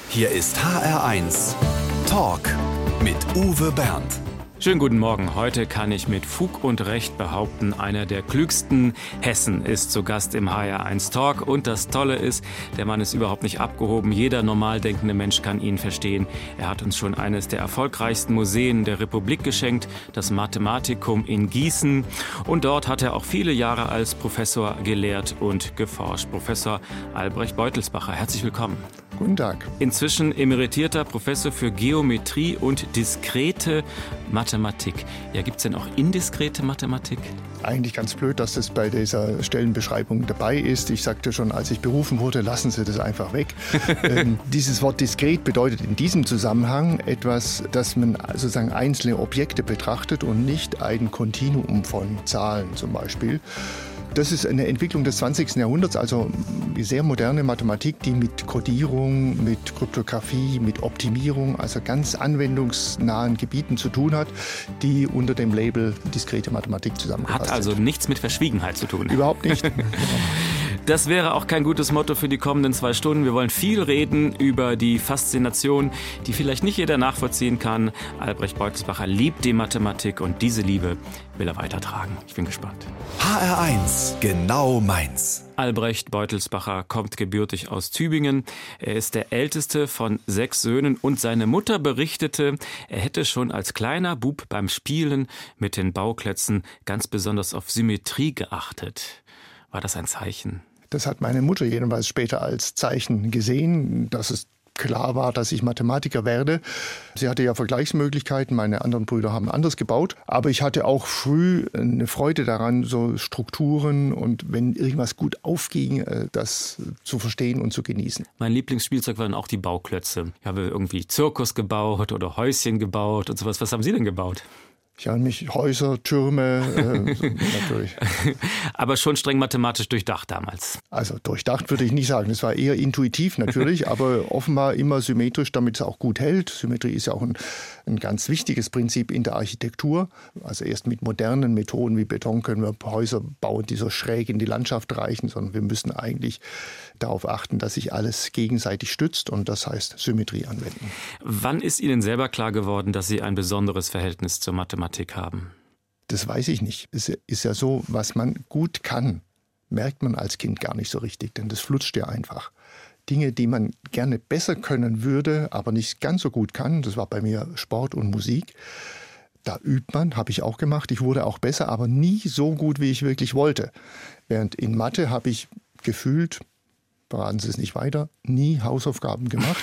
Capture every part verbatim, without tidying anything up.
Hier ist H R eins Talk mit Uwe Bernd. Schönen guten Morgen. Heute kann ich mit Fug und Recht behaupten, einer der klügsten Hessen ist zu Gast im H R eins Talk. Und das Tolle ist, der Mann ist überhaupt nicht abgehoben. Jeder normal denkende Mensch kann ihn verstehen. Er hat uns schon eines der erfolgreichsten Museen der Republik geschenkt, das Mathematikum in Gießen. Und dort hat er auch viele Jahre als Professor gelehrt und geforscht. Professor Albrecht Beutelsbacher, herzlich willkommen. Guten Tag. Inzwischen emeritierter Professor für Geometrie und diskrete Mathematik. Ja, gibt es denn auch indiskrete Mathematik? Eigentlich ganz blöd, dass das bei dieser Stellenbeschreibung dabei ist. Ich sagte schon, als ich berufen wurde, lassen Sie das einfach weg. ähm, dieses Wort diskret bedeutet in diesem Zusammenhang etwas, dass man sozusagen einzelne Objekte betrachtet und nicht ein Kontinuum von Zahlen zum Beispiel. Das ist eine Entwicklung des zwanzigsten Jahrhunderts, also sehr moderne Mathematik, die mit Codierung, mit Kryptographie, mit Optimierung, also ganz anwendungsnahen Gebieten zu tun hat, die unter dem Label diskrete Mathematik zusammengefasst sind. Hat also nichts mit Verschwiegenheit zu tun. Überhaupt nicht. Das wäre auch kein gutes Motto für die kommenden zwei Stunden. Wir wollen viel reden über die Faszination, die vielleicht nicht jeder nachvollziehen kann. Albrecht Beutelsbacher liebt die Mathematik und diese Liebe will er weitertragen. Ich bin gespannt. H R eins, genau meins. Albrecht Beutelsbacher kommt gebürtig aus Tübingen. Er ist der älteste von sechs Söhnen und seine Mutter berichtete, er hätte schon als kleiner Bub beim Spielen mit den Bauklötzen ganz besonders auf Symmetrie geachtet. War das ein Zeichen? Das hat meine Mutter jedenfalls später als Zeichen gesehen, dass es klar war, dass ich Mathematiker werde. Sie hatte ja Vergleichsmöglichkeiten, meine anderen Brüder haben anders gebaut. Aber ich hatte auch früh eine Freude daran, so Strukturen und wenn irgendwas gut aufging, das zu verstehen und zu genießen. Mein Lieblingsspielzeug waren auch die Bauklötze. Ich habe irgendwie Zirkus gebaut oder Häuschen gebaut und sowas. Was haben Sie denn gebaut? Ich habe mich Häuser, Türme, äh, so, natürlich. Aber schon streng mathematisch durchdacht damals. Also durchdacht würde ich nicht sagen. Es war eher intuitiv natürlich, aber offenbar immer symmetrisch, damit es auch gut hält. Symmetrie ist ja auch ein, ein ganz wichtiges Prinzip in der Architektur. Also erst mit modernen Methoden wie Beton können wir Häuser bauen, die so schräg in die Landschaft reichen, sondern wir müssen eigentlich darauf achten, dass sich alles gegenseitig stützt und das heißt Symmetrie anwenden. Wann ist Ihnen selber klar geworden, dass Sie ein besonderes Verhältnis zur Mathematik haben? Das weiß ich nicht. Es ist ja so, was man gut kann, merkt man als Kind gar nicht so richtig, denn das flutscht ja einfach. Dinge, die man gerne besser können würde, aber nicht ganz so gut kann, das war bei mir Sport und Musik. Da übt man, habe ich auch gemacht. Ich wurde auch besser, aber nie so gut, wie ich wirklich wollte. Während in Mathe habe ich gefühlt, verraten Sie es nicht weiter, nie Hausaufgaben gemacht.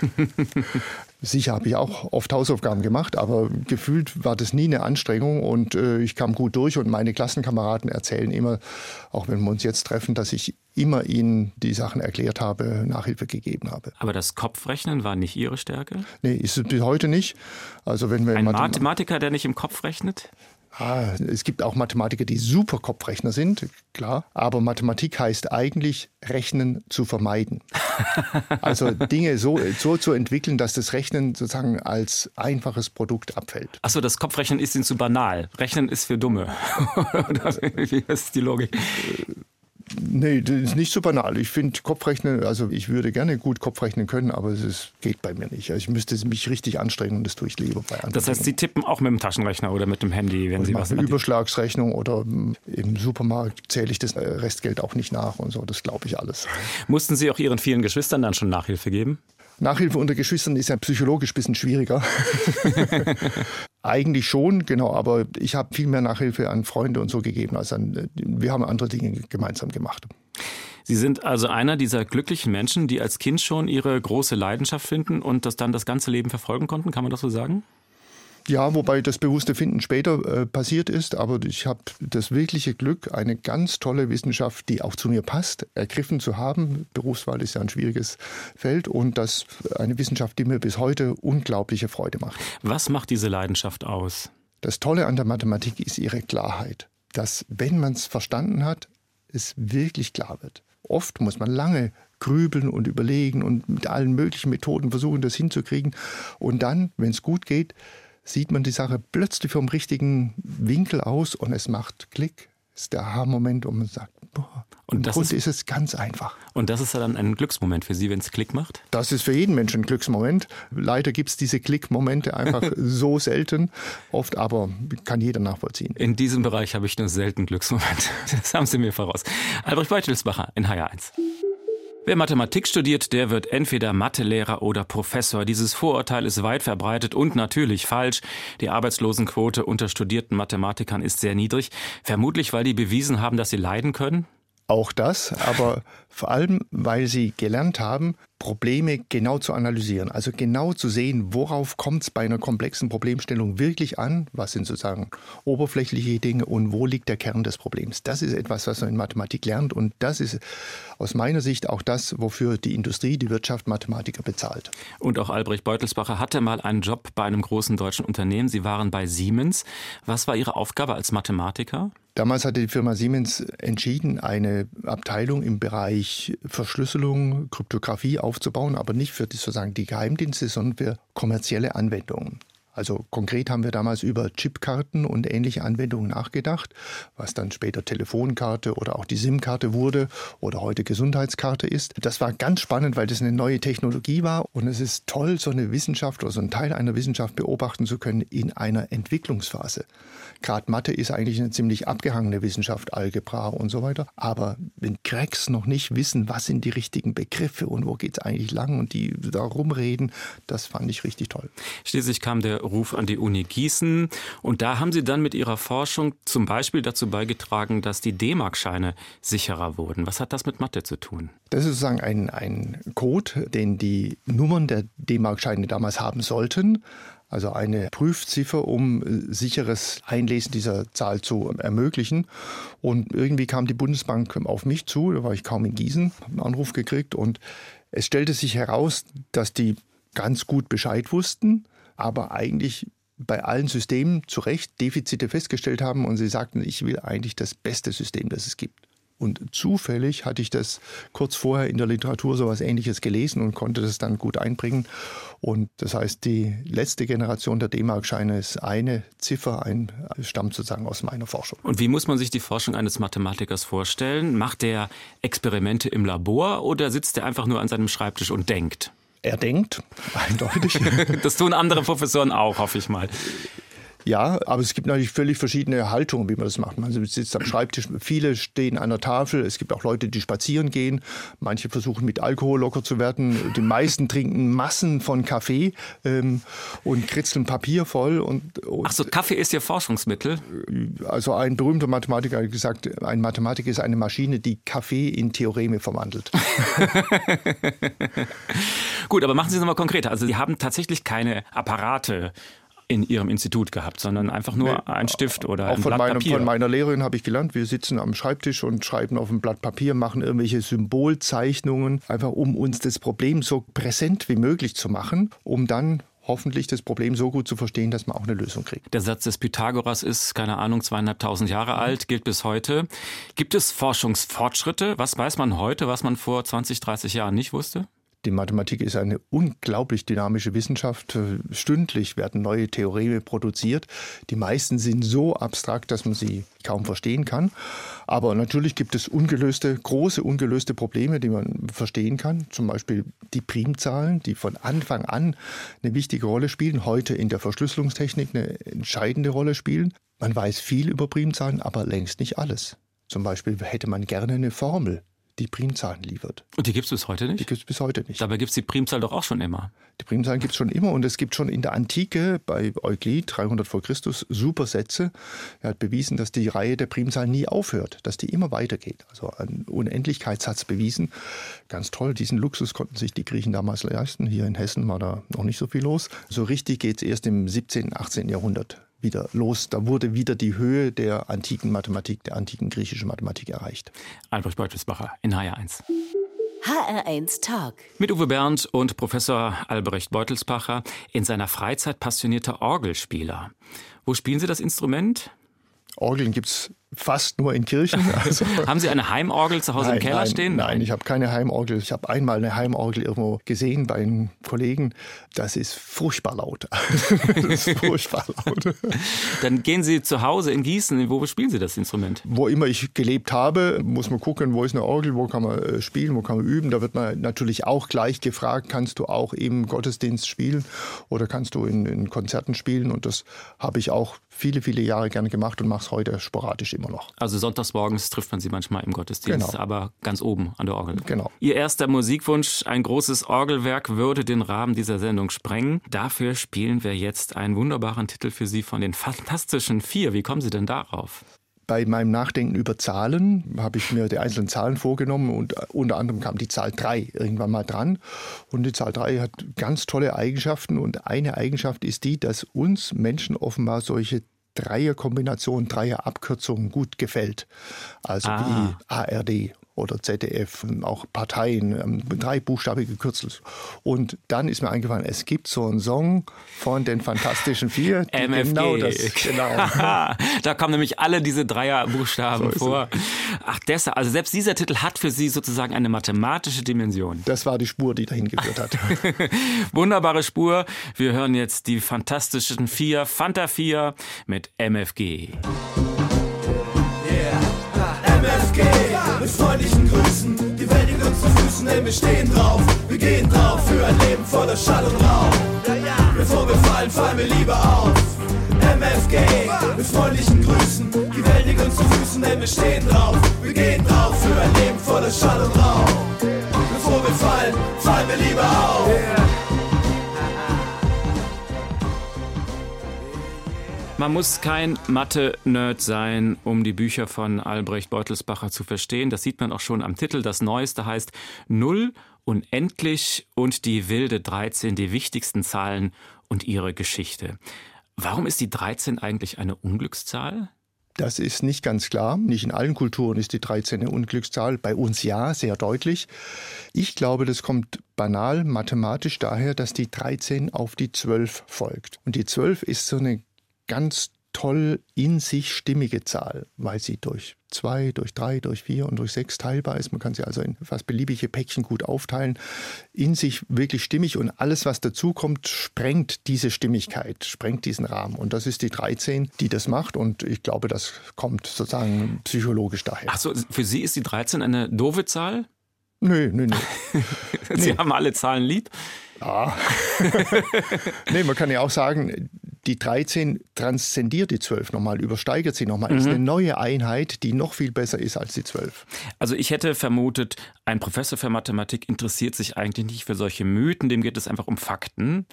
Sicher habe ich auch oft Hausaufgaben gemacht, aber gefühlt war das nie eine Anstrengung und äh, ich kam gut durch und meine Klassenkameraden erzählen immer, auch wenn wir uns jetzt treffen, dass ich immer ihnen die Sachen erklärt habe, Nachhilfe gegeben habe. Aber das Kopfrechnen war nicht Ihre Stärke? Nee, ist es bis heute nicht. Also wenn wir Ein Mathema- Mathematiker, der nicht im Kopf rechnet? Ah, es gibt auch Mathematiker, die super Kopfrechner sind, klar. Aber Mathematik heißt eigentlich, Rechnen zu vermeiden. Also Dinge so, so zu entwickeln, dass das Rechnen sozusagen als einfaches Produkt abfällt. Achso, das Kopfrechnen ist Ihnen zu banal. Rechnen ist für Dumme. Wie ist die Logik? Nee, das ist nicht so banal. Ich finde Kopfrechnen, also ich würde gerne gut Kopfrechnen können, aber es ist, geht bei mir nicht. Also ich müsste mich richtig anstrengen und das tue ich lieber bei anderen. Das heißt, Sie tippen auch mit dem Taschenrechner oder mit dem Handy, wenn ich Sie mache was eine Überschlagsrechnung oder im Supermarkt zähle ich das Restgeld auch nicht nach und so. Das glaube ich alles. Mussten Sie auch Ihren vielen Geschwistern dann schon Nachhilfe geben? Nachhilfe unter Geschwistern ist ja psychologisch ein bisschen schwieriger. Eigentlich schon, genau, aber ich habe viel mehr Nachhilfe an Freunde und so gegeben, als an, wir haben andere Dinge gemeinsam gemacht. Sie sind also einer dieser glücklichen Menschen, die als Kind schon ihre große Leidenschaft finden und das dann das ganze Leben verfolgen konnten, kann man das so sagen? Ja, wobei das bewusste Finden später äh, passiert ist, aber ich habe das wirkliche Glück, eine ganz tolle Wissenschaft, die auch zu mir passt, ergriffen zu haben. Berufswahl ist ja ein schwieriges Feld und das eine Wissenschaft, die mir bis heute unglaubliche Freude macht. Was macht diese Leidenschaft aus? Das Tolle an der Mathematik ist ihre Klarheit, dass, wenn man es verstanden hat, es wirklich klar wird. Oft muss man lange grübeln und überlegen und mit allen möglichen Methoden versuchen, das hinzukriegen. Und dann, wenn es gut geht, sieht man die Sache plötzlich vom richtigen Winkel aus und es macht Klick. Das ist der Aha-Moment, und man sagt, Und Im das Grunde ist, ist es ganz einfach. Und das ist ja dann ein Glücksmoment für Sie, wenn es Klick macht? Das ist für jeden Menschen ein Glücksmoment. Leider gibt es diese Klickmomente einfach so selten, oft aber kann jeder nachvollziehen. In diesem Bereich habe ich nur selten Glücksmomente. Das haben Sie mir voraus. Albrecht Beutelsbacher in H R eins. Wer Mathematik studiert, der wird entweder Mathelehrer oder Professor. Dieses Vorurteil ist weit verbreitet und natürlich falsch. Die Arbeitslosenquote unter studierten Mathematikern ist sehr niedrig. Vermutlich, weil die bewiesen haben, dass sie leiden können. Auch das, aber vor allem, weil sie gelernt haben, Probleme genau zu analysieren. Also genau zu sehen, worauf kommt es bei einer komplexen Problemstellung wirklich an? Was sind sozusagen oberflächliche Dinge und wo liegt der Kern des Problems? Das ist etwas, was man in Mathematik lernt und das ist aus meiner Sicht auch das, wofür die Industrie, die Wirtschaft Mathematiker bezahlt. Und auch Albrecht Beutelsbacher hatte mal einen Job bei einem großen deutschen Unternehmen. Sie waren bei Siemens. Was war Ihre Aufgabe als Mathematiker? Damals hatte die Firma Siemens entschieden, eine Abteilung im Bereich Verschlüsselung, Kryptographie aufzubauen, aber nicht für die, sozusagen die Geheimdienste, sondern für kommerzielle Anwendungen. Also konkret haben wir damals über Chipkarten und ähnliche Anwendungen nachgedacht, was dann später Telefonkarte oder auch die SIM-Karte wurde oder heute Gesundheitskarte ist. Das war ganz spannend, weil das eine neue Technologie war und es ist toll, so eine Wissenschaft oder so einen Teil einer Wissenschaft beobachten zu können in einer Entwicklungsphase. Gerade Mathe ist eigentlich eine ziemlich abgehangene Wissenschaft, Algebra und so weiter. Aber wenn Cracks noch nicht wissen, was sind die richtigen Begriffe und wo geht es eigentlich lang und die da rumreden, das fand ich richtig toll. Schließlich kam der Ruf an die Uni Gießen und da haben Sie dann mit Ihrer Forschung zum Beispiel dazu beigetragen, dass die D-Mark-Scheine sicherer wurden. Was hat das mit Mathe zu tun? Das ist sozusagen ein, ein Code, den die Nummern der D-Mark-Scheine damals haben sollten. Also eine Prüfziffer, um sicheres Einlesen dieser Zahl zu ermöglichen. Und irgendwie kam die Bundesbank auf mich zu, da war ich kaum in Gießen, habe einen Anruf gekriegt und es stellte sich heraus, dass die ganz gut Bescheid wussten, aber eigentlich bei allen Systemen zu Recht Defizite festgestellt haben und sie sagten, ich will eigentlich das beste System, das es gibt. Und zufällig hatte ich das kurz vorher in der Literatur so etwas Ähnliches gelesen und konnte das dann gut einbringen. Und das heißt, die letzte Generation der D-Mark-Scheine ist eine Ziffer, ein, stammt sozusagen aus meiner Forschung. Und wie muss man sich die Forschung eines Mathematikers vorstellen? Macht der Experimente im Labor oder sitzt er einfach nur an seinem Schreibtisch und denkt? Er denkt, eindeutig. Das tun andere Professoren auch, hoffe ich mal. Ja, aber es gibt natürlich völlig verschiedene Haltungen, wie man das macht. Man sitzt am Schreibtisch, viele stehen an der Tafel, es gibt auch Leute, die spazieren gehen, manche versuchen mit Alkohol locker zu werden, die meisten trinken Massen von Kaffee ähm, und kritzeln Papier voll. Und, und Ach so, Kaffee ist Ihr Forschungsmittel? Also ein berühmter Mathematiker hat gesagt, ein Mathematiker ist eine Maschine, die Kaffee in Theoreme verwandelt. Gut, aber machen Sie es nochmal konkreter. Also Sie haben tatsächlich keine Apparate in Ihrem Institut gehabt, sondern einfach nur nee, ein Stift oder ein Blatt Blatt meiner, Papier. Von meiner Lehrerin habe ich gelernt, wir sitzen am Schreibtisch und schreiben auf ein Blatt Papier, machen irgendwelche Symbolzeichnungen, einfach um uns das Problem so präsent wie möglich zu machen, um dann hoffentlich das Problem so gut zu verstehen, dass man auch eine Lösung kriegt. Der Satz des Pythagoras ist, keine Ahnung, zweieinhalbtausend Jahre alt, gilt bis heute. Gibt es Forschungsfortschritte? Was weiß man heute, was man vor zwanzig, dreißig Jahren nicht wusste? Die Mathematik ist eine unglaublich dynamische Wissenschaft. Stündlich werden neue Theoreme produziert. Die meisten sind so abstrakt, dass man sie kaum verstehen kann. Aber natürlich gibt es ungelöste, große ungelöste Probleme, die man verstehen kann. Zum Beispiel die Primzahlen, die von Anfang an eine wichtige Rolle spielen, heute in der Verschlüsselungstechnik eine entscheidende Rolle spielen. Man weiß viel über Primzahlen, aber längst nicht alles. Zum Beispiel hätte man gerne eine Formel, die Primzahlen liefert. Und die gibt es bis heute nicht? Die gibt es bis heute nicht. Dabei gibt es die Primzahl doch auch schon immer. Die Primzahlen gibt es schon immer und es gibt schon in der Antike bei Euklid, dreihundert vor Christus, Supersätze. Er hat bewiesen, dass die Reihe der Primzahlen nie aufhört, dass die immer weitergeht. Also ein Unendlichkeitssatz bewiesen. Ganz toll, diesen Luxus konnten sich die Griechen damals leisten. Hier in Hessen war da noch nicht so viel los. So richtig geht es erst im siebzehnten, achtzehnten Jahrhundert wieder los. Da wurde wieder die Höhe der antiken Mathematik, der antiken griechischen Mathematik erreicht. Albrecht Beutelsbacher in H R eins. H R eins Talk. Mit Uwe Bernd und Professor Albrecht Beutelsbacher, in seiner Freizeit passionierter Orgelspieler. Wo spielen Sie das Instrument? Orgeln gibt es fast nur in Kirchen. Also, haben Sie eine Heimorgel zu Hause nein, im Keller nein, stehen? Nein, ich habe keine Heimorgel. Ich habe einmal eine Heimorgel irgendwo gesehen bei einem Kollegen. Das ist furchtbar laut. Das ist furchtbar laut. Dann gehen Sie zu Hause in Gießen. Wo spielen Sie das Instrument? Wo immer ich gelebt habe, muss man gucken, wo ist eine Orgel, wo kann man spielen, wo kann man üben. Da wird man natürlich auch gleich gefragt, kannst du auch im Gottesdienst spielen oder kannst du in, in Konzerten spielen? Und das habe ich auch viele, viele Jahre gerne gemacht und mache es heute sporadisch immer noch. Also sonntagsmorgens trifft man Sie manchmal im Gottesdienst, genau. aber ganz oben an der Orgel. Genau. Ihr erster Musikwunsch, ein großes Orgelwerk, würde den Rahmen dieser Sendung sprengen. Dafür spielen wir jetzt einen wunderbaren Titel für Sie von den Fantastischen Vier. Wie kommen Sie denn darauf? Bei meinem Nachdenken über Zahlen habe ich mir die einzelnen Zahlen vorgenommen und unter anderem kam die Zahl drei irgendwann mal dran. Und die Zahl drei hat ganz tolle Eigenschaften und eine Eigenschaft ist die, dass uns Menschen offenbar solche Dreierkombinationen, Dreierabkürzungen gut gefällt. Also ah. wie A R D oder Z D F und auch Parteien, drei buchstabige Kürzel. Und dann ist mir eingefallen, es gibt so einen Song von den Fantastischen Vier. Die M F G. Genau das, genau. Da kommen nämlich alle diese Dreierbuchstaben so vor. Ach, deshalb, also selbst dieser Titel hat für Sie sozusagen eine mathematische Dimension. Das war die Spur, die dahin geführt hat. Wunderbare Spur. Wir hören jetzt die Fantastischen Vier, Fanta vier mit M F G. M F G, mit freundlichen Grüßen, die Welt liegt uns zu Füßen, denn wir stehen drauf, wir gehen drauf, für ein Leben voller Schall und Rauch. Bevor wir fallen, fallen wir lieber auf. M F G, mit freundlichen Grüßen, die Welt liegt uns zu Füßen, denn wir stehen drauf, wir gehen drauf, für ein Leben voller Schall und Rauch. Bevor wir fallen, fallen wir lieber auf. Man muss kein Mathe-Nerd sein, um die Bücher von Albrecht Beutelsbacher zu verstehen. Das sieht man auch schon am Titel. Das Neueste heißt Null, Unendlich und die wilde dreizehn, die wichtigsten Zahlen und ihre Geschichte. Warum ist die dreizehn eigentlich eine Unglückszahl? Das ist nicht ganz klar. Nicht in allen Kulturen ist die dreizehn eine Unglückszahl. Bei uns ja, sehr deutlich. Ich glaube, das kommt banal mathematisch daher, dass die dreizehn auf die zwölf folgt. Und die zwölf ist so eine ganz toll in sich stimmige Zahl, weil sie durch zwei, durch drei, durch vier und durch sechs teilbar ist. Man kann sie also in fast beliebige Päckchen gut aufteilen. In sich wirklich stimmig und alles, was dazukommt, sprengt diese Stimmigkeit, sprengt diesen Rahmen. Und das ist die dreizehn, die das macht. Und ich glaube, das kommt sozusagen psychologisch daher. Ach so, für Sie ist die dreizehn eine doofe Zahl? Nö, nö, nö. Sie nee. haben alle Zahlen lieb? Ja. Nee, man kann ja auch sagen, die dreizehn transzendiert die zwölf nochmal, übersteigert sie nochmal. Mhm. Ist eine neue Einheit, die noch viel besser ist als die zwölf. Also ich hätte vermutet, ein Professor für Mathematik interessiert sich eigentlich nicht für solche Mythen, dem geht es einfach um Fakten.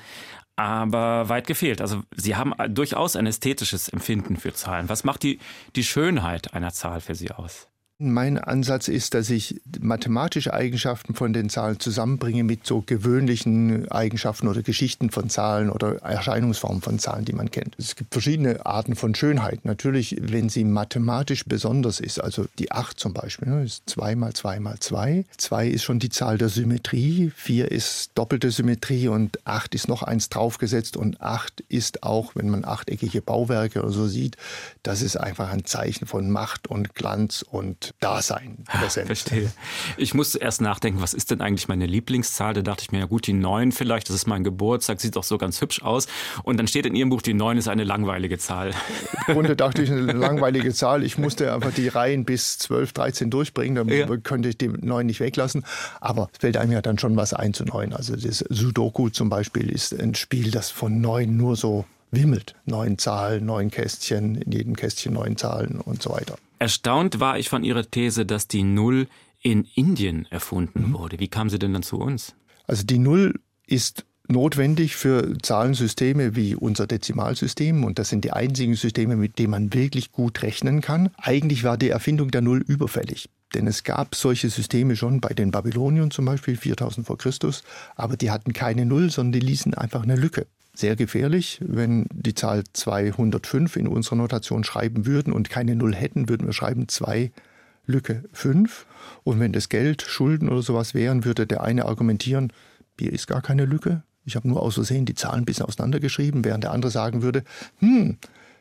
Aber weit gefehlt. Also Sie haben durchaus ein ästhetisches Empfinden für Zahlen. Was macht die, die Schönheit einer Zahl für Sie aus? Mein Ansatz ist, dass ich mathematische Eigenschaften von den Zahlen zusammenbringe mit so gewöhnlichen Eigenschaften oder Geschichten von Zahlen oder Erscheinungsformen von Zahlen, die man kennt. Es gibt verschiedene Arten von Schönheit. Natürlich, wenn sie mathematisch besonders ist, also die acht zum Beispiel, ne, ist zwei mal zwei mal zwei. zwei ist schon die Zahl der Symmetrie, vier ist doppelte Symmetrie und acht ist noch eins draufgesetzt und acht ist auch, wenn man achteckige Bauwerke oder so sieht, das ist einfach ein Zeichen von Macht und Glanz und Dasein. Verstehe. Ich musste erst nachdenken, was ist denn eigentlich meine Lieblingszahl? Da dachte ich mir, ja gut, die neun vielleicht, das ist mein Geburtstag, sieht doch so ganz hübsch aus. Und dann steht in Ihrem Buch, die neun ist eine langweilige Zahl. Im Grunde dachte ich, eine langweilige Zahl. Ich musste einfach die Reihen bis zwölf, dreizehn durchbringen, dann ja. könnte ich die neun nicht weglassen. Aber es fällt einem ja dann schon was ein zu neun. Also das Sudoku zum Beispiel ist ein Spiel, das von neun nur so wimmelt. Neun Zahlen, neun Kästchen, in jedem Kästchen neun Zahlen und so weiter. Erstaunt war ich von Ihrer These, dass die Null in Indien erfunden mhm. wurde. Wie kam sie denn dann zu uns? Also die Null ist notwendig für Zahlensysteme wie unser Dezimalsystem und das sind die einzigen Systeme, mit denen man wirklich gut rechnen kann. Eigentlich war die Erfindung der Null überfällig. Denn es gab solche Systeme schon bei den Babyloniern zum Beispiel, viertausend vor Christus, aber die hatten keine Null, sondern die ließen einfach eine Lücke. Sehr gefährlich, wenn die Zahl zweihundertfünf in unserer Notation schreiben würden und keine Null hätten, würden wir schreiben zwei Lücke fünf. Und wenn das Geld, Schulden oder sowas wären, würde der eine argumentieren, hier ist gar keine Lücke. Ich habe nur aus Versehen die Zahlen ein bisschen auseinandergeschrieben, während der andere sagen würde, hm,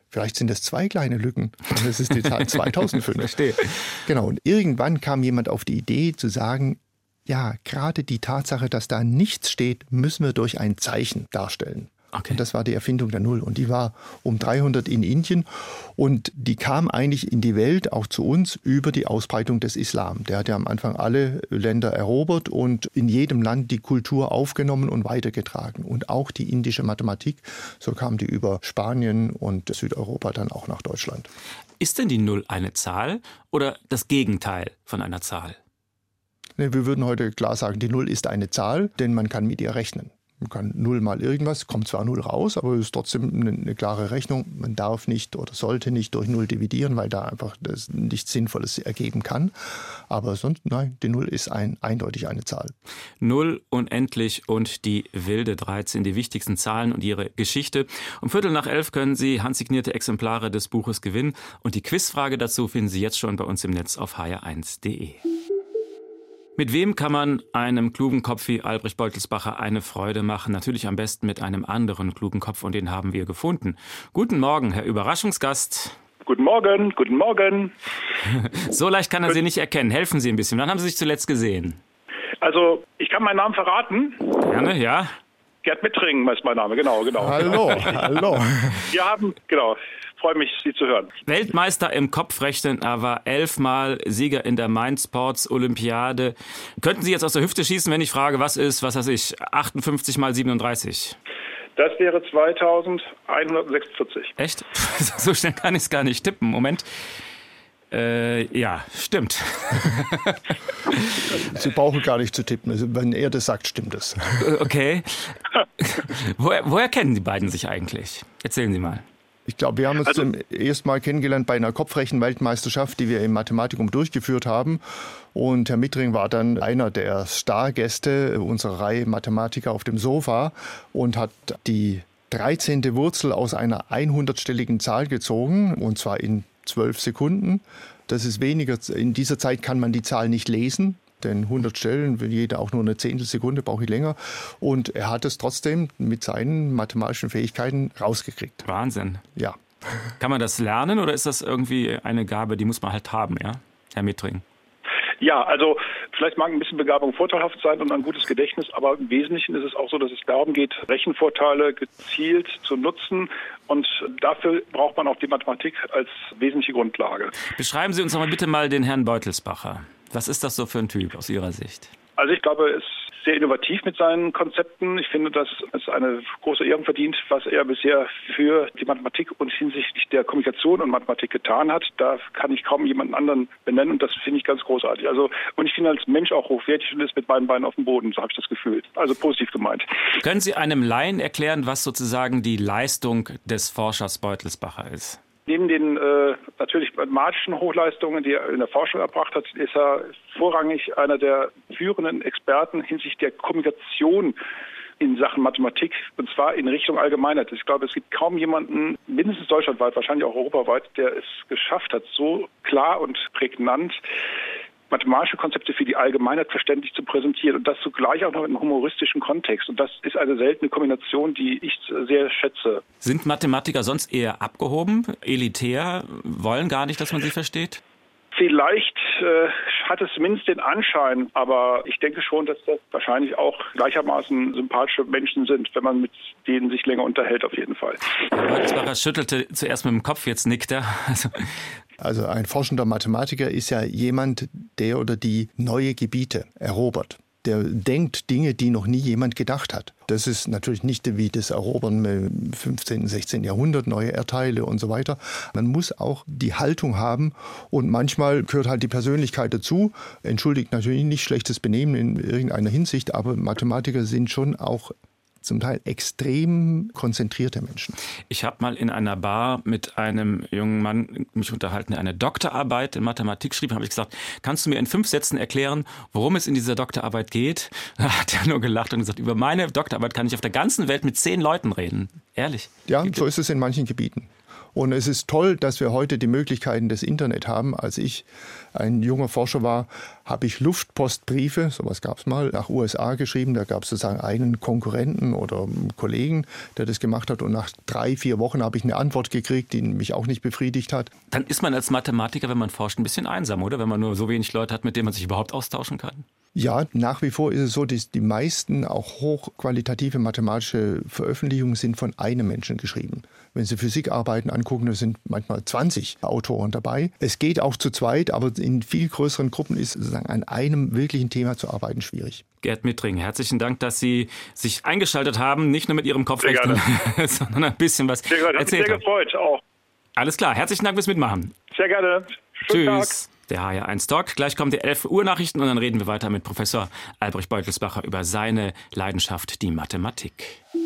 Vielleicht sind das zwei kleine Lücken. Und das ist die Zahl zweitausendfünf. Verstehe. Genau. Und irgendwann kam jemand auf die Idee zu sagen, ja, gerade die Tatsache, dass da nichts steht, müssen wir durch ein Zeichen darstellen. Okay. Und das war die Erfindung der Null. Und die war um dreihundert in Indien. Und die kam eigentlich in die Welt, auch zu uns, über die Ausbreitung des Islam. Der hat ja am Anfang alle Länder erobert und in jedem Land die Kultur aufgenommen und weitergetragen. Und auch die indische Mathematik, so kam die über Spanien und Südeuropa dann auch nach Deutschland. Ist denn die Null eine Zahl oder das Gegenteil von einer Zahl? Nee, wir würden heute klar sagen, die Null ist eine Zahl, denn man kann mit ihr rechnen. Man kann Null mal irgendwas, kommt zwar Null raus, aber es ist trotzdem eine, eine klare Rechnung. Man darf nicht oder sollte nicht durch Null dividieren, weil da einfach das nichts Sinnvolles ergeben kann. Aber sonst, nein, die Null ist ein, eindeutig eine Zahl. Null, unendlich und die wilde dreizehn, die wichtigsten Zahlen und ihre Geschichte. Um Viertel nach elf können Sie handsignierte Exemplare des Buches gewinnen. Und die Quizfrage dazu finden Sie jetzt schon bei uns im Netz auf h r eins punkt d e. Mit wem kann man einem klugen Kopf wie Albrecht Beutelsbacher eine Freude machen? Natürlich am besten mit einem anderen klugen Kopf, und den haben wir gefunden. Guten Morgen, Herr Überraschungsgast. Guten Morgen, guten Morgen. So leicht kann er Sie nicht erkennen. Helfen Sie ein bisschen. Wann haben Sie sich zuletzt gesehen? Also, ich kann meinen Namen verraten. Gerne, ja. Gerd Mittring ist mein Name, genau, genau. Hallo, hallo. Wir haben, genau, freue mich, Sie zu hören. Weltmeister im Kopfrechnen, er war elfmal Sieger in der Mindsports Olympiade. Könnten Sie jetzt aus der Hüfte schießen, wenn ich frage, was ist, was weiß ich, achtundfünfzig mal siebenunddreißig? Das wäre zweitausendeinhundertsechsundvierzig. Echt? So schnell kann ich es gar nicht tippen. Moment. Äh, ja, stimmt. Sie brauchen gar nicht zu tippen. Also, wenn er das sagt, stimmt es. Okay. woher, woher kennen die beiden sich eigentlich? Erzählen Sie mal. Ich glaube, wir haben uns also, zum ersten Mal kennengelernt bei einer Kopfrechenweltmeisterschaft, die wir im Mathematikum durchgeführt haben. Und Herr Mittring war dann einer der Stargäste unserer Reihe Mathematiker auf dem Sofa und hat die dreizehnte Wurzel aus einer hundertstelligen Zahl gezogen, und zwar in zwölf Sekunden. Das ist weniger. In dieser Zeit kann man die Zahl nicht lesen, denn hundert Stellen, will jeder auch nur eine Zehntelsekunde, brauche ich länger. Und er hat es trotzdem mit seinen mathematischen Fähigkeiten rausgekriegt. Wahnsinn. Ja. Kann man das lernen oder ist das irgendwie eine Gabe, die muss man halt haben, ja, Herr Mittring? Ja, also vielleicht mag ein bisschen Begabung vorteilhaft sein und ein gutes Gedächtnis, aber im Wesentlichen ist es auch so, dass es darum geht, Rechenvorteile gezielt zu nutzen, und dafür braucht man auch die Mathematik als wesentliche Grundlage. Beschreiben Sie uns doch mal bitte mal den Herrn Beutelsbacher. Was ist das so für ein Typ aus Ihrer Sicht? Also ich glaube, er ist sehr innovativ mit seinen Konzepten. Ich finde, dass es eine große Ehrung verdient, was er bisher für die Mathematik und hinsichtlich der Kommunikation und Mathematik getan hat. Da kann ich kaum jemanden anderen benennen, und das finde ich ganz großartig. Also, und ich finde als Mensch auch hochwertig und ist mit beiden Beinen auf dem Boden, so habe ich das Gefühl. Also positiv gemeint. Können Sie einem Laien erklären, was sozusagen die Leistung des Forschers Beutelsbacher ist? Neben den äh, natürlich mathematischen Hochleistungen, die er in der Forschung erbracht hat, ist er vorrangig einer der führenden Experten hinsichtlich der Kommunikation in Sachen Mathematik, und zwar in Richtung Allgemeinheit. Ich glaube, es gibt kaum jemanden, mindestens deutschlandweit, wahrscheinlich auch europaweit, der es geschafft hat, so klar und prägnant mathematische Konzepte für die Allgemeinheit verständlich zu präsentieren, und das zugleich auch noch in einem humoristischen Kontext. Und das ist eine seltene Kombination, die ich sehr schätze. Sind Mathematiker sonst eher abgehoben, elitär, wollen gar nicht, dass man sie versteht? Vielleicht äh, hat es zumindest den Anschein, aber ich denke schon, dass das wahrscheinlich auch gleichermaßen sympathische Menschen sind, wenn man mit denen sich länger unterhält, auf jeden Fall. Herr Beutelsbacher schüttelte zuerst mit dem Kopf, jetzt nickt er. Also Also ein forschender Mathematiker ist ja jemand, der oder die neue Gebiete erobert. Der denkt Dinge, die noch nie jemand gedacht hat. Das ist natürlich nicht wie das Erobern im fünfzehnten, sechzehnten Jahrhundert, neue Erdteile und so weiter. Man muss auch die Haltung haben, und manchmal gehört halt die Persönlichkeit dazu. Entschuldigt natürlich nicht schlechtes Benehmen in irgendeiner Hinsicht, aber Mathematiker sind schon auch zum Teil extrem konzentrierte Menschen. Ich habe mal in einer Bar mit einem jungen Mann mich unterhalten, der eine Doktorarbeit in Mathematik schrieb. Da habe ich gesagt, kannst du mir in fünf Sätzen erklären, worum es in dieser Doktorarbeit geht? Da hat er nur gelacht und gesagt, über meine Doktorarbeit kann ich auf der ganzen Welt mit zehn Leuten reden. Ehrlich. Ja, so ist es in manchen Gebieten. Und es ist toll, dass wir heute die Möglichkeiten des Internet haben. Als ich ein junger Forscher war, habe ich Luftpostbriefe, sowas gab es mal, nach U S A geschrieben. Da gab es sozusagen einen Konkurrenten oder einen Kollegen, der das gemacht hat. Und nach drei, vier Wochen habe ich eine Antwort gekriegt, die mich auch nicht befriedigt hat. Dann ist man als Mathematiker, wenn man forscht, ein bisschen einsam, oder? Wenn man nur so wenig Leute hat, mit denen man sich überhaupt austauschen kann? Ja, nach wie vor ist es so, dass die meisten auch hochqualitative mathematische Veröffentlichungen sind von einem Menschen geschrieben. Wenn Sie Physikarbeiten angucken, da sind manchmal zwanzig Autoren dabei. Es geht auch zu zweit, aber in viel größeren Gruppen ist sozusagen an einem wirklichen Thema zu arbeiten schwierig. Gerd Mittring, herzlichen Dank, dass Sie sich eingeschaltet haben, nicht nur mit Ihrem Kopfrechnen, sondern ein bisschen was sehr gerne. erzählt haben. Hat mich sehr gefreut auch. Alles klar, herzlichen Dank fürs Mitmachen. Sehr gerne. Schönen Tschüss. Tag. Der H R eins Talk. Gleich kommen die elf Uhr Nachrichten und dann reden wir weiter mit Professor Albrecht Beutelsbacher über seine Leidenschaft, die Mathematik.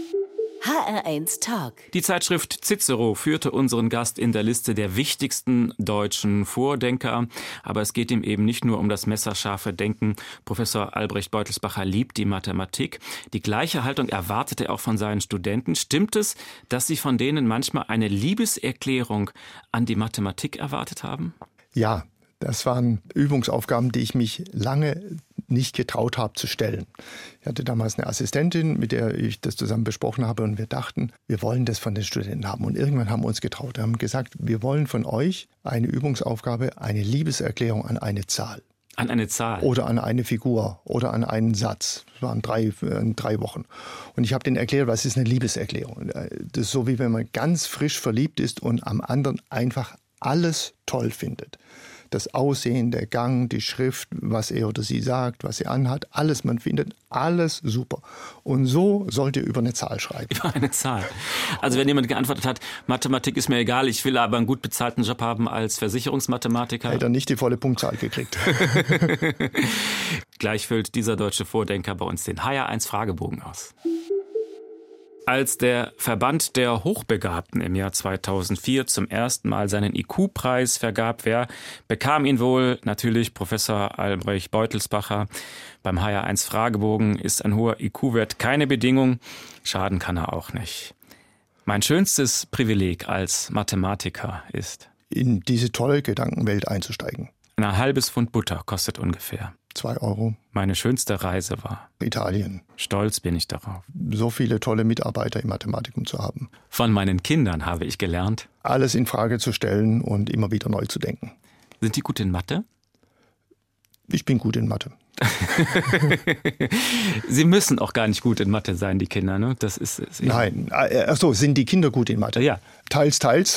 H R eins Talk. Die Zeitschrift Cicero führte unseren Gast in der Liste der wichtigsten deutschen Vordenker. Aber es geht ihm eben nicht nur um das messerscharfe Denken. Professor Albrecht Beutelsbacher liebt die Mathematik. Die gleiche Haltung erwartet er auch von seinen Studenten. Stimmt es, dass Sie von denen manchmal eine Liebeserklärung an die Mathematik erwartet haben? Ja. Das waren Übungsaufgaben, die ich mich lange nicht getraut habe zu stellen. Ich hatte damals eine Assistentin, mit der ich das zusammen besprochen habe und wir dachten, wir wollen das von den Studenten haben. Und irgendwann haben wir uns getraut. Wir haben gesagt, wir wollen von euch eine Übungsaufgabe, eine Liebeserklärung an eine Zahl. An eine Zahl? Oder an eine Figur oder an einen Satz. Das waren drei, äh, drei Wochen. Und ich habe denen erklärt, was ist eine Liebeserklärung. Das ist so, wie wenn man ganz frisch verliebt ist und am anderen einfach alles toll findet. Das Aussehen, der Gang, die Schrift, was er oder sie sagt, was er anhat, alles, man findet alles super. Und so sollt ihr über eine Zahl schreiben. Über eine Zahl. Also wenn jemand geantwortet hat, Mathematik ist mir egal, ich will aber einen gut bezahlten Job haben als Versicherungsmathematiker. Hätte er nicht die volle Punktzahl gekriegt. Gleich füllt dieser deutsche Vordenker bei uns den H R eins Fragebogen aus. Als der Verband der Hochbegabten im Jahr zweitausendvier zum ersten Mal seinen I Q-Preis vergab, wer bekam ihn wohl? Natürlich Professor Albrecht Beutelsbacher. Beim H R eins Fragebogen ist ein hoher I Q-Wert keine Bedingung. Schaden kann er auch nicht. Mein schönstes Privileg als Mathematiker ist, in diese tolle Gedankenwelt einzusteigen. Ein halbes Pfund Butter kostet ungefähr Zwei Euro. Meine schönste Reise war Italien. Stolz bin ich darauf. So viele tolle Mitarbeiter im Mathematikum zu haben. Von meinen Kindern habe ich gelernt, alles in Frage zu stellen und immer wieder neu zu denken. Sind die gut in Mathe? Ich bin gut in Mathe. Sie müssen auch gar nicht gut in Mathe sein, die Kinder, ne? Das ist, ist Nein, ach so, sind die Kinder gut in Mathe? Ja. Teils, teils.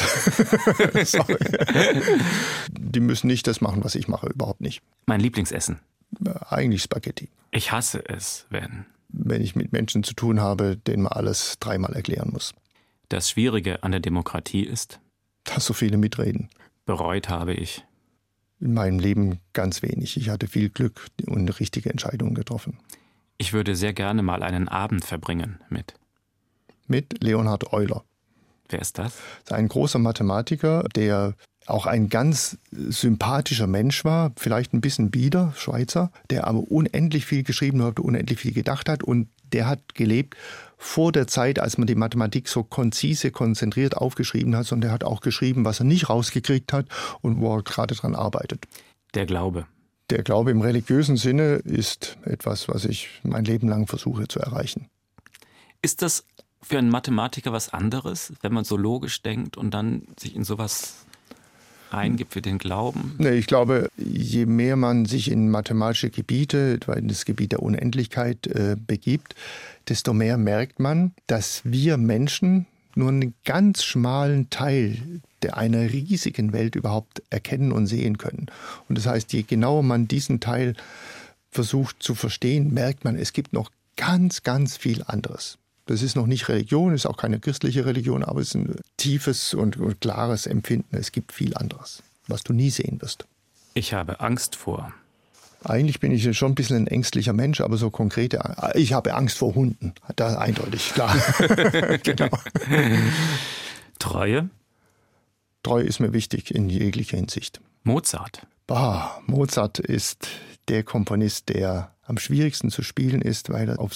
Die müssen nicht das machen, was ich mache, überhaupt nicht. Mein Lieblingsessen? Eigentlich Spaghetti. Ich hasse es, wenn... Wenn ich mit Menschen zu tun habe, denen man alles dreimal erklären muss. Das Schwierige an der Demokratie ist? Dass so viele mitreden. Bereut habe ich? In meinem Leben ganz wenig. Ich hatte viel Glück und richtige Entscheidungen getroffen. Ich würde sehr gerne mal einen Abend verbringen mit... Mit Leonhard Euler. Wer ist das? Das ist ein großer Mathematiker, der auch ein ganz sympathischer Mensch war, vielleicht ein bisschen bieder, Schweizer, der aber unendlich viel geschrieben hat, unendlich viel gedacht hat und der hat gelebt vor der Zeit, als man die Mathematik so konzise, konzentriert aufgeschrieben hat, sondern der hat auch geschrieben, was er nicht rausgekriegt hat und wo er gerade dran arbeitet. Der Glaube. Der Glaube im religiösen Sinne ist etwas, was ich mein Leben lang versuche zu erreichen. Ist das für einen Mathematiker was anderes, wenn man so logisch denkt und dann sich in sowas eingibt für den Glauben? Nee, ich glaube, je mehr man sich in mathematische Gebiete, etwa in das Gebiet der Unendlichkeit äh, begibt, desto mehr merkt man, dass wir Menschen nur einen ganz schmalen Teil der einer riesigen Welt überhaupt erkennen und sehen können. Und das heißt, je genauer man diesen Teil versucht zu verstehen, merkt man, es gibt noch ganz, ganz viel anderes. Das ist noch nicht Religion, ist auch keine christliche Religion, aber es ist ein tiefes und klares Empfinden. Es gibt viel anderes, was du nie sehen wirst. Ich habe Angst vor. Eigentlich bin ich schon ein bisschen ein ängstlicher Mensch, aber so konkrete... Ich habe Angst vor Hunden, das ist eindeutig, klar. Genau. Treue? Treue ist mir wichtig in jeglicher Hinsicht. Mozart? Bah, Mozart ist der Komponist, der am schwierigsten zu spielen ist, weil er auf so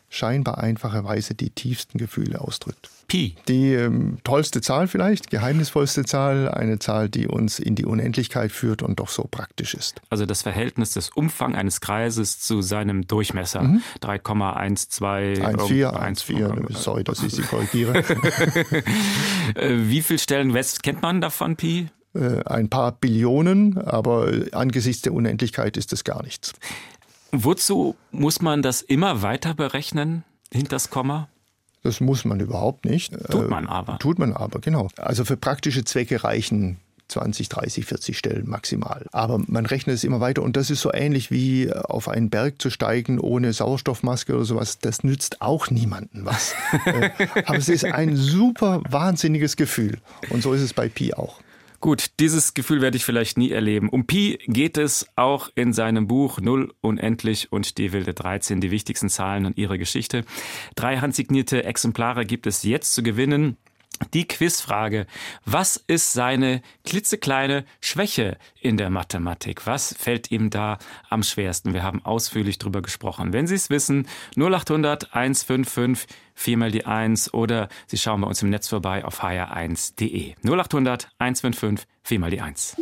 scheinbar einfache Weise die tiefsten Gefühle ausdrückt. Pi. Die ähm, tollste Zahl vielleicht, geheimnisvollste Zahl, eine Zahl, die uns in die Unendlichkeit führt und doch so praktisch ist. Also das Verhältnis des Umfangs eines Kreises zu seinem Durchmesser. Mhm. drei Komma eins zwei eins Komma vier, eins Komma vier, sorry, dass ich Sie korrigiere. Wie viele Stellen West kennt man davon, Pi? Ein paar Billionen, aber angesichts der Unendlichkeit ist das gar nichts. Wozu muss man das immer weiter berechnen, hinter das Komma? Das muss man überhaupt nicht. Tut man aber. Tut man aber, genau. Also für praktische Zwecke reichen zwanzig, dreißig, vierzig Stellen maximal. Aber man rechnet es immer weiter und das ist so ähnlich wie auf einen Berg zu steigen ohne Sauerstoffmaske oder sowas. Das nützt auch niemandem was. Aber es ist ein super wahnsinniges Gefühl und so ist es bei Pi auch. Gut, dieses Gefühl werde ich vielleicht nie erleben. Um Pi geht es auch in seinem Buch Null, Unendlich und die wilde dreizehn, die wichtigsten Zahlen und ihre Geschichte. Drei handsignierte Exemplare gibt es jetzt zu gewinnen. Die Quizfrage: Was ist seine klitzekleine Schwäche in der Mathematik? Was fällt ihm da am schwersten? Wir haben ausführlich drüber gesprochen. Wenn Sie es wissen, null acht hundert eins fünf fünf vier mal die eins oder Sie schauen bei uns im Netz vorbei auf h r eins punkt d e. null acht hundert eins fünf fünf vier mal die eins.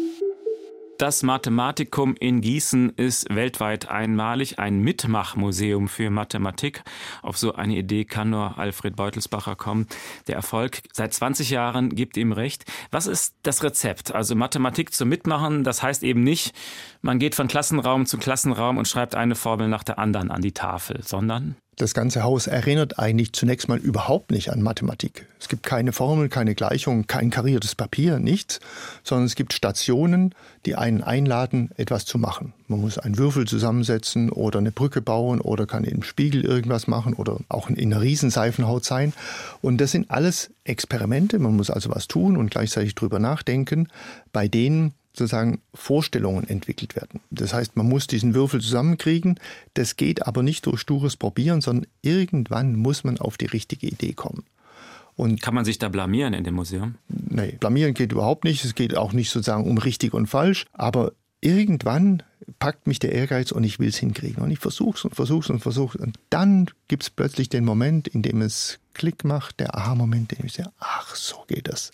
Das Mathematikum in Gießen ist weltweit einmalig, ein Mitmachmuseum für Mathematik. Auf so eine Idee kann nur Alfred Beutelsbacher kommen. Der Erfolg seit zwanzig Jahren gibt ihm recht. Was ist das Rezept? Also Mathematik zum Mitmachen, das heißt eben nicht, man geht von Klassenraum zu Klassenraum und schreibt eine Formel nach der anderen an die Tafel, sondern... Das ganze Haus erinnert eigentlich zunächst mal überhaupt nicht an Mathematik. Es gibt keine Formel, keine Gleichung, kein kariertes Papier, nichts, sondern es gibt Stationen, die einen einladen, etwas zu machen. Man muss einen Würfel zusammensetzen oder eine Brücke bauen oder kann im Spiegel irgendwas machen oder auch in einer Riesenseifenhaut sein. Und das sind alles Experimente, man muss also was tun und gleichzeitig drüber nachdenken, bei denen sozusagen Vorstellungen entwickelt werden. Das heißt, man muss diesen Würfel zusammenkriegen. Das geht aber nicht durch stures Probieren, sondern irgendwann muss man auf die richtige Idee kommen. Und kann man sich da blamieren in dem Museum? Nee, blamieren geht überhaupt nicht. Es geht auch nicht sozusagen um richtig und falsch. Aber irgendwann packt mich der Ehrgeiz und ich will es hinkriegen. Und ich versuche es und versuche es und versuche es. Und dann gibt es plötzlich den Moment, in dem es Klick macht, der Aha-Moment, in dem ich sage, ach, so geht das.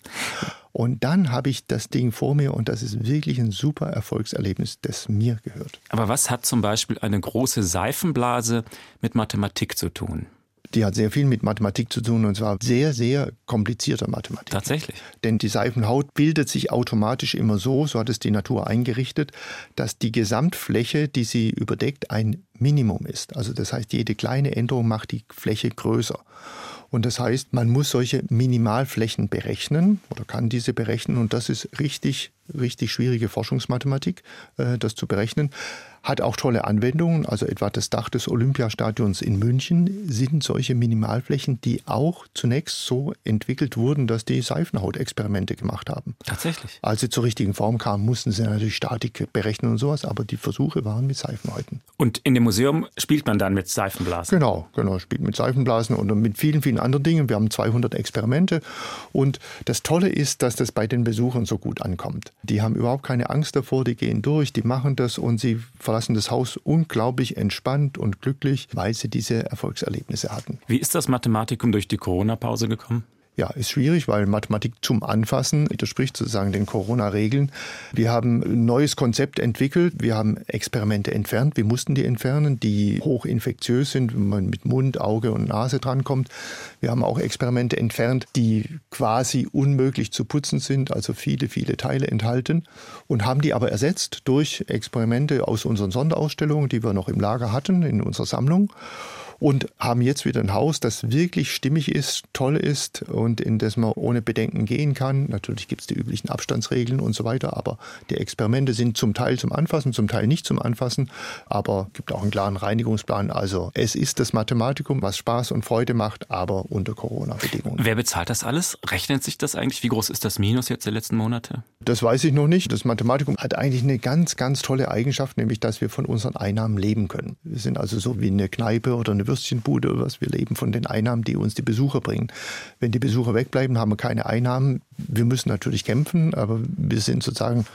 Und dann habe ich das Ding vor mir und das ist wirklich ein super Erfolgserlebnis, das mir gehört. Aber was hat zum Beispiel eine große Seifenblase mit Mathematik zu tun? Die hat sehr viel mit Mathematik zu tun und zwar sehr, sehr komplizierter Mathematik. Tatsächlich? Denn die Seifenhaut bildet sich automatisch immer so, so hat es die Natur eingerichtet, dass die Gesamtfläche, die sie überdeckt, ein Minimum ist. Also das heißt, jede kleine Änderung macht die Fläche größer. Und das heißt, man muss solche Minimalflächen berechnen oder kann diese berechnen. Und das ist richtig, richtig schwierige Forschungsmathematik, äh, das zu berechnen. Hat auch tolle Anwendungen. Also etwa das Dach des Olympiastadions in München sind solche Minimalflächen, die auch zunächst so entwickelt wurden, dass die Seifenhautexperimente gemacht haben. Tatsächlich? Als sie zur richtigen Form kamen, mussten sie natürlich Statik berechnen und sowas. Aber die Versuche waren mit Seifenhäuten. Und in dem Museum spielt man dann mit Seifenblasen? Genau, genau, spielt mit Seifenblasen und mit vielen, vielen anderen Dingen. Wir haben zweihundert Experimente und das Tolle ist, dass das bei den Besuchern so gut ankommt. Die haben überhaupt keine Angst davor, die gehen durch, die machen das und sie verlassen das Haus unglaublich entspannt und glücklich, weil sie diese Erfolgserlebnisse hatten. Wie ist das Mathematikum durch die Corona-Pause gekommen? Ja, ist schwierig, weil Mathematik zum Anfassen widerspricht sozusagen den Corona-Regeln. Wir haben ein neues Konzept entwickelt. Wir haben Experimente entfernt. Wir mussten die entfernen, die hochinfektiös sind, wenn man mit Mund, Auge und Nase drankommt. Wir haben auch Experimente entfernt, die quasi unmöglich zu putzen sind, also viele, viele Teile enthalten. Und haben die aber ersetzt durch Experimente aus unseren Sonderausstellungen, die wir noch im Lager hatten, in unserer Sammlung. Und haben jetzt wieder ein Haus, das wirklich stimmig ist, toll ist und in das man ohne Bedenken gehen kann. Natürlich gibt es die üblichen Abstandsregeln und so weiter, aber die Experimente sind zum Teil zum Anfassen, zum Teil nicht zum Anfassen, aber es gibt auch einen klaren Reinigungsplan. Also es ist das Mathematikum, was Spaß und Freude macht, aber unter Corona-Bedingungen. Wer bezahlt das alles? Rechnet sich das eigentlich? Wie groß ist das Minus jetzt der letzten Monate? Das weiß ich noch nicht. Das Mathematikum hat eigentlich eine ganz, ganz tolle Eigenschaft, nämlich dass wir von unseren Einnahmen leben können. Wir sind also so wie eine Kneipe oder eine Würstchenbude oder was. Wir leben von den Einnahmen, die uns die Besucher bringen. Wenn die Besucher wegbleiben, haben wir keine Einnahmen. Wir müssen natürlich kämpfen, aber wir sind sozusagen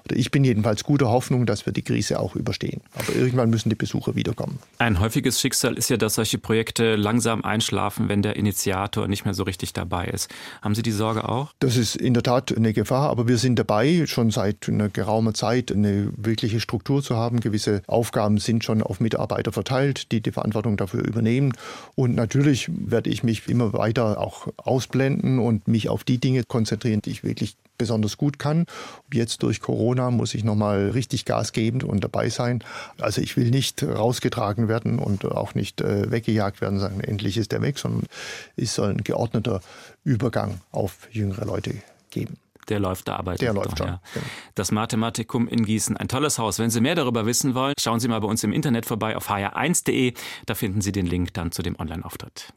oder ich bin jedenfalls guter Hoffnung, dass wir die Krise auch überstehen. Aber irgendwann müssen die Besucher wiederkommen. Ein häufiges Schicksal ist ja, dass solche Projekte langsam einschlafen, wenn der Initiator nicht mehr so richtig dabei ist. Haben Sie die Sorge auch? Das ist in der Tat eine Gefahr, aber wir sind dabei, schon seit einer geraumer Zeit eine wirkliche Struktur zu haben. Gewisse Aufgaben sind schon auf Mitarbeiter verteilt, die die Verantwortung dafür übernehmen. Und natürlich werde ich mich immer weiter auch ausblenden und mich auf die Dinge konzentrieren, die ich wirklich besonders gut kann. Jetzt durch Corona muss ich nochmal richtig Gas geben und dabei sein. Also ich will nicht rausgetragen werden und auch nicht äh, weggejagt werden, sagen, endlich ist der weg, sondern es soll ein geordneter Übergang auf jüngere Leute geben. Der läuft, da arbeitet Der läuft schon. Ja. Das Mathematikum in Gießen, ein tolles Haus. Wenn Sie mehr darüber wissen wollen, schauen Sie mal bei uns im Internet vorbei auf h r eins punkt d e. Da finden Sie den Link dann zu dem Online-Auftritt.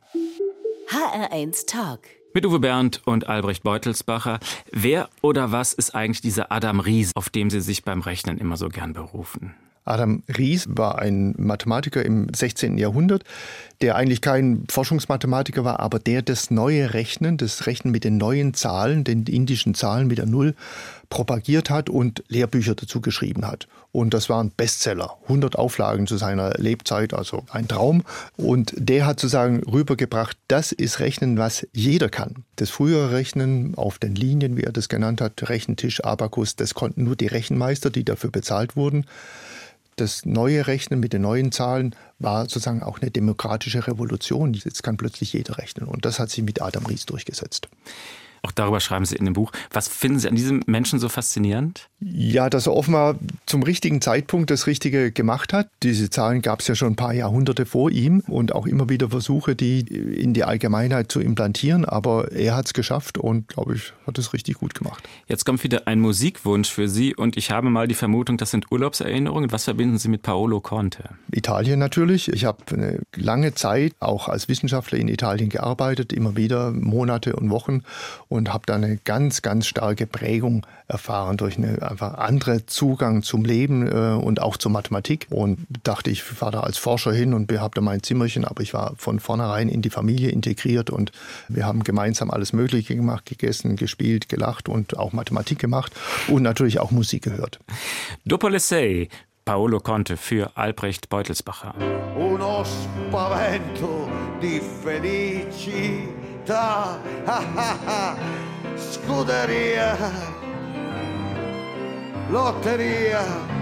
H R eins Talk. Mit Uwe Bernd und Albrecht Beutelsbacher. Wer oder was ist eigentlich dieser Adam Ries, auf den Sie sich beim Rechnen immer so gern berufen? Adam Ries war ein Mathematiker im sechzehnten Jahrhundert, der eigentlich kein Forschungsmathematiker war, aber der das neue Rechnen, das Rechnen mit den neuen Zahlen, den indischen Zahlen mit der Null, propagiert hat und Lehrbücher dazu geschrieben hat. Und das waren Bestseller, hundert Auflagen zu seiner Lebzeit, also ein Traum. Und der hat sozusagen rübergebracht, das ist Rechnen, was jeder kann. Das frühere Rechnen auf den Linien, wie er das genannt hat, Rechentisch, Abakus, das konnten nur die Rechenmeister, die dafür bezahlt wurden. Das neue Rechnen mit den neuen Zahlen war sozusagen auch eine demokratische Revolution. Jetzt kann plötzlich jeder rechnen. Und das hat sich mit Adam Ries durchgesetzt. Auch darüber schreiben Sie in dem Buch. Was finden Sie an diesem Menschen so faszinierend? Ja, dass er offenbar zum richtigen Zeitpunkt das Richtige gemacht hat. Diese Zahlen gab es ja schon ein paar Jahrhunderte vor ihm und auch immer wieder Versuche, die in die Allgemeinheit zu implantieren. Aber er hat es geschafft und, glaube ich, hat es richtig gut gemacht. Jetzt kommt wieder ein Musikwunsch für Sie und ich habe mal die Vermutung, das sind Urlaubserinnerungen. Was verbinden Sie mit Paolo Conte? Italien natürlich. Ich habe eine lange Zeit auch als Wissenschaftler in Italien gearbeitet, immer wieder Monate und Wochen. Und habe da eine ganz, ganz starke Prägung erfahren durch einen einfach anderen Zugang zum Leben äh, und auch zur Mathematik. Und dachte, ich fahre da als Forscher hin und habe da mein Zimmerchen, aber ich war von vornherein in die Familie integriert und wir haben gemeinsam alles Mögliche gemacht, gegessen, gespielt, gelacht und auch Mathematik gemacht und natürlich auch Musik gehört. Dopo le sei, Paolo Conte für Albrecht Beutelsbacher. Uno spavento di felici. Da, ha, ha, ha, scuderia, lotteria,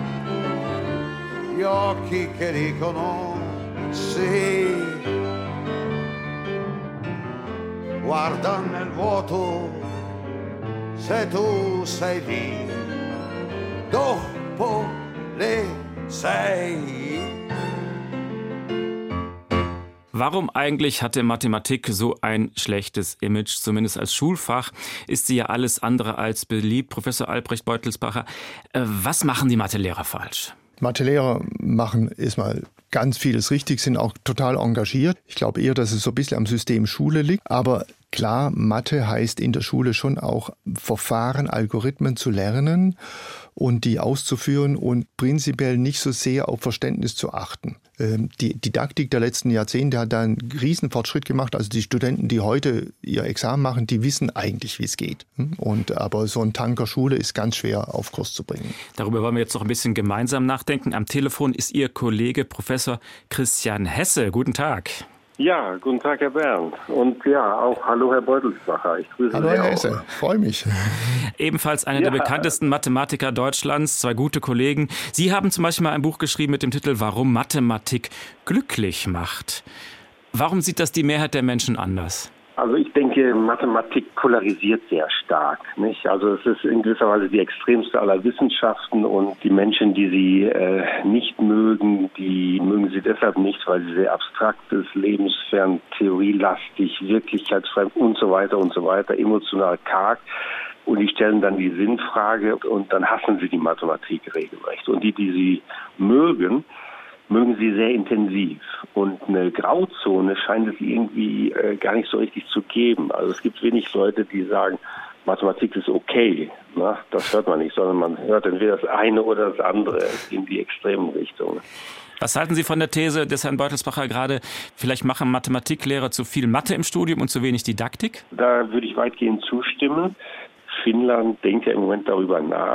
gli occhi che dicono sì, guarda nel vuoto se tu sei lì, dopo le sei. Warum eigentlich hatte Mathematik so ein schlechtes Image, zumindest als Schulfach? Ist sie ja alles andere als beliebt. Professor Albrecht Beutelsbacher, was machen die Mathelehrer falsch? Mathelehrer machen erstmal ganz vieles richtig, sind auch total engagiert. Ich glaube eher, dass es so ein bisschen am System Schule liegt. Aber klar, Mathe heißt in der Schule schon auch Verfahren, Algorithmen zu lernen und die auszuführen und prinzipiell nicht so sehr auf Verständnis zu achten. Die Didaktik der letzten Jahrzehnte hat da einen riesen Fortschritt gemacht. Also die Studenten, die heute ihr Examen machen, die wissen eigentlich, wie es geht. Und, aber so ein Tanker Schule ist ganz schwer auf Kurs zu bringen. Darüber wollen wir jetzt noch ein bisschen gemeinsam nachdenken. Am Telefon ist Ihr Kollege Professor Christian Hesse. Guten Tag. Ja, guten Tag, Herr Bernd. Und ja, auch hallo, Herr Beutelsbacher. Ich grüße hallo, Sie Herr auch. Hesse. Freue mich. Ebenfalls einer ja. der bekanntesten Mathematiker Deutschlands, zwei gute Kollegen. Sie haben zum Beispiel mal ein Buch geschrieben mit dem Titel »Warum Mathematik glücklich macht«. Warum sieht das die Mehrheit der Menschen anders? Also ich denke, Mathematik polarisiert sehr stark, nicht? Also es ist in gewisser Weise die extremste aller Wissenschaften und die Menschen, die sie äh, nicht mögen, die mögen sie deshalb nicht, weil sie sehr abstrakt ist, lebensfern, theorielastig, wirklichkeitsfremd und so weiter und so weiter, emotional karg. Und die stellen dann die Sinnfrage und dann hassen sie die Mathematik regelrecht. Und die, die sie mögen, mögen sie sehr intensiv. Und eine Grauzone scheint es irgendwie äh, gar nicht so richtig zu geben. Also es gibt wenig Leute, die sagen, Mathematik ist okay. Na, das hört man nicht, sondern man hört entweder das eine oder das andere in die extremen Richtungen. Was halten Sie von der These des Herrn Beutelsbacher gerade, vielleicht machen Mathematiklehrer zu viel Mathe im Studium und zu wenig Didaktik? Da würde ich weitgehend zustimmen. Finnland denkt ja im Moment darüber nach,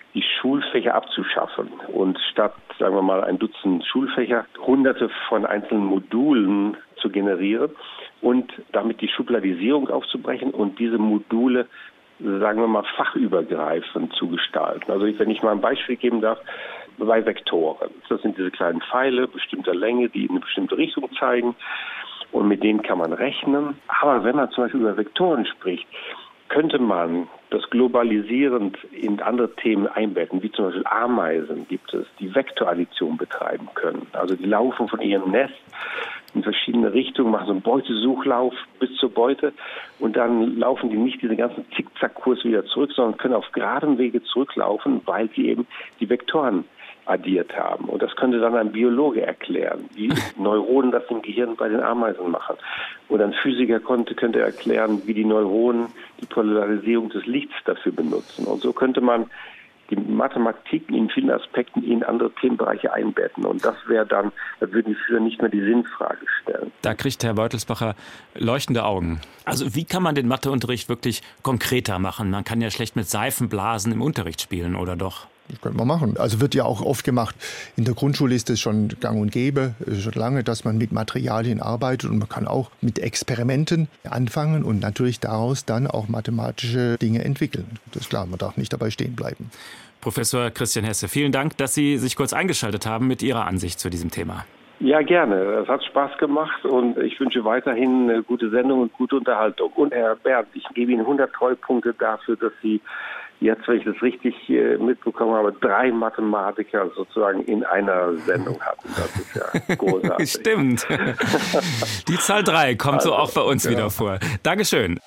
die Schulfächer abzuschaffen und statt, sagen wir mal, ein Dutzend Schulfächer hunderte von einzelnen Modulen zu generieren und damit die Schubladisierung aufzubrechen und diese Module, sagen wir mal, fachübergreifend zu gestalten. Also wenn ich mal ein Beispiel geben darf, bei Vektoren. Das sind diese kleinen Pfeile bestimmter Länge, die in eine bestimmte Richtung zeigen und mit denen kann man rechnen. Aber wenn man zum Beispiel über Vektoren spricht, könnte man das globalisierend in andere Themen einbetten, wie zum Beispiel Ameisen gibt es, die Vektoraddition betreiben können. Also die laufen von ihrem Nest in verschiedene Richtungen, machen so einen Beutesuchlauf bis zur Beute und dann laufen die nicht diesen ganzen Zickzackkurs wieder zurück, sondern können auf geradem Wege zurücklaufen, weil sie eben die Vektoren addiert haben. Und das könnte dann ein Biologe erklären, wie Neuronen das im Gehirn bei den Ameisen machen. Oder ein Physiker konnte, könnte erklären, wie die Neuronen die Polarisierung des Lichts dafür benutzen. Und so könnte man die Mathematik in vielen Aspekten in andere Themenbereiche einbetten. Und das wäre dann, da würden die Schüler nicht mehr die Sinnfrage stellen. Da kriegt Herr Beutelsbacher leuchtende Augen. Also wie kann man den Matheunterricht wirklich konkreter machen? Man kann ja schlecht mit Seifenblasen im Unterricht spielen, oder doch? Das können wir machen. Also wird ja auch oft gemacht. In der Grundschule ist es schon gang und gäbe, schon lange, dass man mit Materialien arbeitet und man kann auch mit Experimenten anfangen und natürlich daraus dann auch mathematische Dinge entwickeln. Das ist klar, man darf nicht dabei stehen bleiben. Professor Christian Hesse, vielen Dank, dass Sie sich kurz eingeschaltet haben mit Ihrer Ansicht zu diesem Thema. Ja, gerne. Es hat Spaß gemacht und ich wünsche weiterhin eine gute Sendung und gute Unterhaltung. Und Herr Bernd, ich gebe Ihnen hundert Treupunkte dafür, dass Sie jetzt, wenn ich das richtig äh, mitbekommen habe, drei Mathematiker sozusagen in einer Sendung hatten. Das ist ja großartig. Stimmt. Die Zahl drei kommt also so auch bei uns ja. wieder vor. Dankeschön.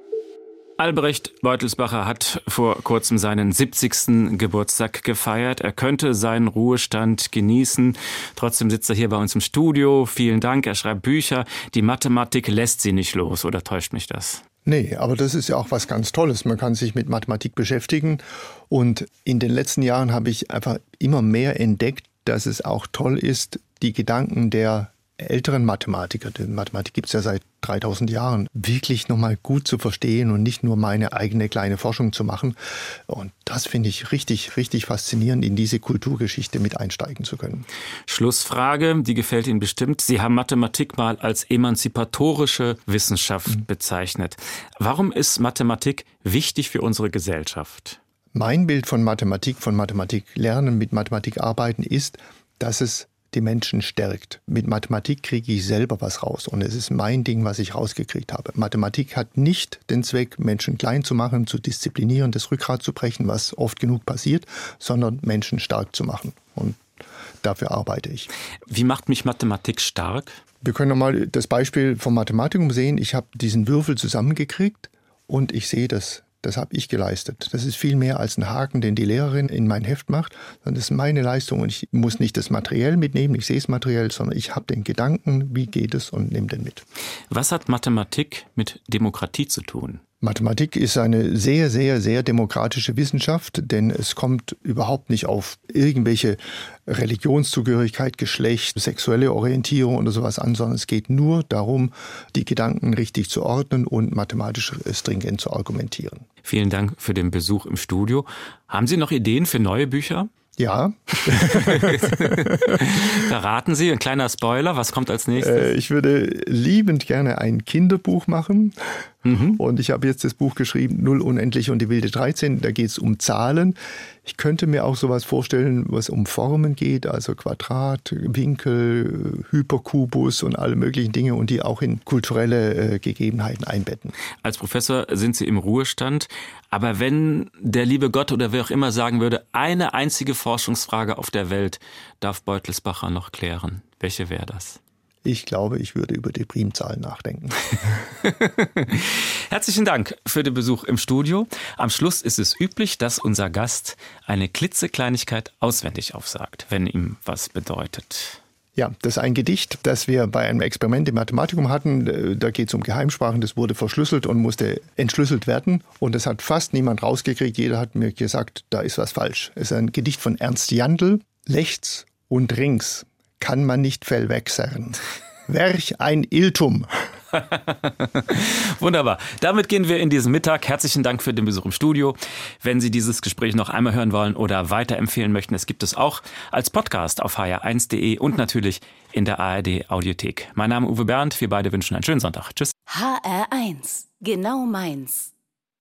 Albrecht Beutelsbacher hat vor kurzem seinen siebzigsten Geburtstag gefeiert. Er könnte seinen Ruhestand genießen. Trotzdem sitzt er hier bei uns im Studio. Vielen Dank. Er schreibt Bücher. Die Mathematik lässt Sie nicht los. Oder täuscht mich das? Nee, aber das ist ja auch was ganz Tolles. Man kann sich mit Mathematik beschäftigen. Und in den letzten Jahren habe ich einfach immer mehr entdeckt, dass es auch toll ist, die Gedanken der älteren Mathematiker, denn Mathematik gibt es ja seit dreitausend Jahren, wirklich nochmal gut zu verstehen und nicht nur meine eigene kleine Forschung zu machen. Und das finde ich richtig, richtig faszinierend, in diese Kulturgeschichte mit einsteigen zu können. Schlussfrage, die gefällt Ihnen bestimmt. Sie haben Mathematik mal als emanzipatorische Wissenschaft mhm. bezeichnet. Warum ist Mathematik wichtig für unsere Gesellschaft? Mein Bild von Mathematik, von Mathematik lernen, mit Mathematik arbeiten, ist, dass es die Menschen stärkt. Mit Mathematik kriege ich selber was raus und es ist mein Ding, was ich rausgekriegt habe. Mathematik hat nicht den Zweck, Menschen klein zu machen, zu disziplinieren, das Rückgrat zu brechen, was oft genug passiert, sondern Menschen stark zu machen und dafür arbeite ich. Wie macht mich Mathematik stark? Wir können nochmal das Beispiel vom Mathematikum sehen. Ich habe diesen Würfel zusammengekriegt und ich sehe das. Das habe ich geleistet. Das ist viel mehr als ein Haken, den die Lehrerin in mein Heft macht, sondern das ist meine Leistung und ich muss nicht das materiell mitnehmen, ich sehe es materiell, sondern ich habe den Gedanken, wie geht es und nehme den mit. Was hat Mathematik mit Demokratie zu tun? Mathematik ist eine sehr, sehr, sehr demokratische Wissenschaft, denn es kommt überhaupt nicht auf irgendwelche Religionszugehörigkeit, Geschlecht, sexuelle Orientierung oder sowas an, sondern es geht nur darum, die Gedanken richtig zu ordnen und mathematisch stringent zu argumentieren. Vielen Dank für den Besuch im Studio. Haben Sie noch Ideen für neue Bücher? Ja. Verraten Sie, ein kleiner Spoiler, was kommt als nächstes? Äh, ich würde liebend gerne ein Kinderbuch machen. Mhm. Und ich habe jetzt das Buch geschrieben, Null Unendlich und die wilde dreizehn. Da geht es um Zahlen. Ich könnte mir auch sowas vorstellen, was um Formen geht, also Quadrat, Winkel, Hyperkubus und alle möglichen Dinge und die auch in kulturelle äh, Gegebenheiten einbetten. Als Professor sind Sie im Ruhestand. Aber wenn der liebe Gott oder wer auch immer sagen würde, eine einzige Forschungsfrage auf der Welt darf Beutelsbacher noch klären, welche wäre das? Ich glaube, ich würde über die Primzahlen nachdenken. Herzlichen Dank für den Besuch im Studio. Am Schluss ist es üblich, dass unser Gast eine klitzekleinigkeit auswendig aufsagt, wenn ihm was bedeutet. Ja, das ist ein Gedicht, das wir bei einem Experiment im Mathematikum hatten. Da geht es um Geheimsprachen, das wurde verschlüsselt und musste entschlüsselt werden. Und das hat fast niemand rausgekriegt. Jeder hat mir gesagt, da ist was falsch. Es ist ein Gedicht von Ernst Jandl. Rechts und rings kann man nicht fellwechsern. Welch ein Irrtum. Wunderbar. Damit gehen wir in diesen Mittag. Herzlichen Dank für den Besuch im Studio. Wenn Sie dieses Gespräch noch einmal hören wollen oder weiterempfehlen möchten, es gibt es auch als Podcast auf h r eins punkt d e und natürlich in der A R D Audiothek. Mein Name ist Uwe Bernd. Wir beide wünschen einen schönen Sonntag. Tschüss. H R eins. Genau meins.